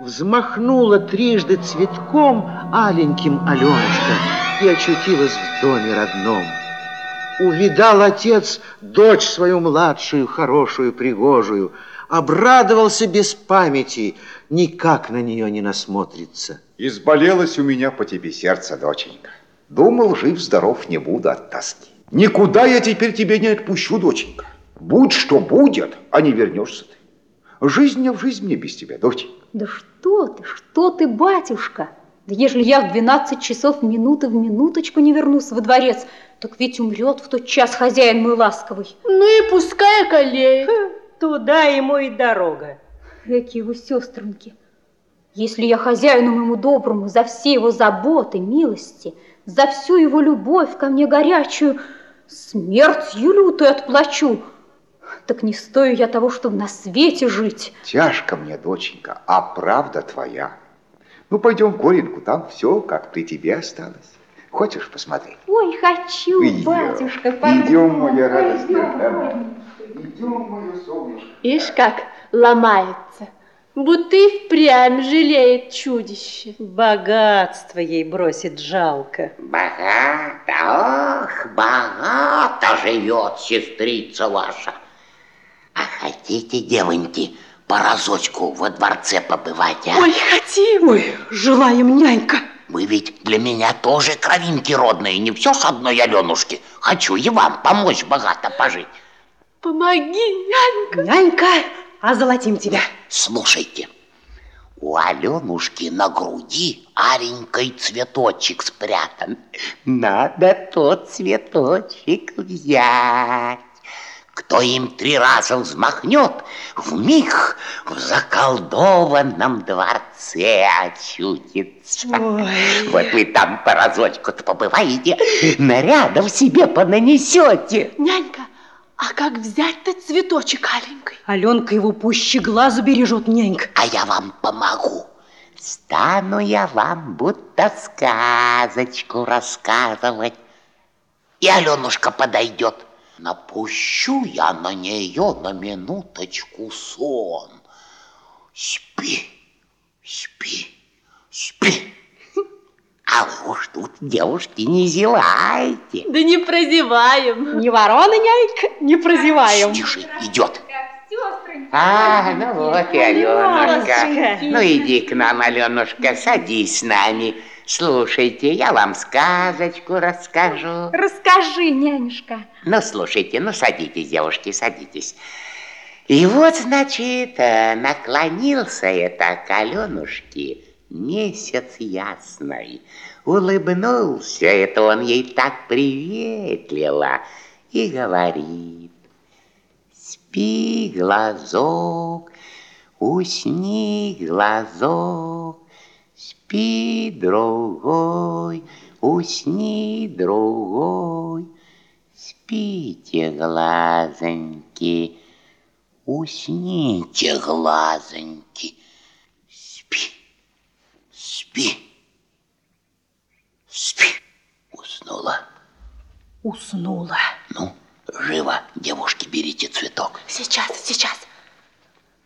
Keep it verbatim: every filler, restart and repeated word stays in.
Взмахнула трижды цветком аленьким Аленушка и очутилась в доме родном. Увидал отец дочь свою младшую, хорошую, пригожую, обрадовался без памяти, никак на нее не насмотрится. Изболелось у меня по тебе сердце, доченька. Думал, жив-здоров не буду от тоски. Никуда я теперь тебя не отпущу, доченька. Будь что будет, а не вернешься ты. Жизнь не в жизнь мне без тебя, доченька. Да что ты, что ты, батюшка? Да ежели я в двенадцать часов минуты в минуточку не вернусь во дворец, так ведь умрет в тот час хозяин мой ласковый. Ну и пускай околеет. Туда ему и дорога. Какие вы сестренки. Если я хозяину моему доброму за все его заботы, милости, за всю его любовь ко мне горячую, смертью лютую отплачу, так не стою я того, чтобы на свете жить. Тяжко мне, доченька, а правда твоя. Ну, пойдем к Кореньку, там все, как при тебе осталось. Хочешь посмотреть? Ой, хочу, Идем. батюшка. Идем, моя радостная. Идем, мое солнышко. Ишь, как ломается. Будто и впрямь жалеет чудище. Богатство ей бросить жалко. Богато, ох, богато живет сестрица ваша. А хотите, девоньки, по разочку во дворце побывать, а? Ой, хотим. Ой, желаем, нянька. Вы ведь для меня тоже кровинки родные, не все с одной Аленушки. Хочу и вам помочь богато пожить. Помоги, нянька. Нянька, озолотим тебя. Слушайте, у Аленушки на груди аленький цветочек спрятан. Надо тот цветочек взять. Кто им три раза взмахнет, вмиг в заколдованном дворце очутится. Ой. Вот вы там по разочку-то побываете, нарядов себе понанесете. Нянька, а как взять-то цветочек аленький? Аленка его пуще глазу бережет, нянька. А я вам помогу. Стану я вам будто сказочку рассказывать. И Аленушка подойдет. Напущу я на нее на минуточку сон. Спи, спи, спи. А вы уж тут, девушки, не зевайте. Да не прозеваем. Не ворона, нянька, не прозеваем. Тише, идет. А, ну вот и Аленушка. Ну иди к нам, Аленушка, садись с нами. Слушайте, я вам сказочку расскажу. Расскажи, нянюшка. Ну, слушайте, ну, садитесь, девушки, садитесь. И вот, значит, наклонился это к Аленушке месяц ясный. Улыбнулся это он ей так приветливо и говорит: спи, глазок, усни, глазок, спи, другой, усни, другой, спите, глазоньки, усните, глазоньки, спи, спи, спи. Уснула. Уснула. Ну, живо, девушки, берите цветок. Сейчас, сейчас.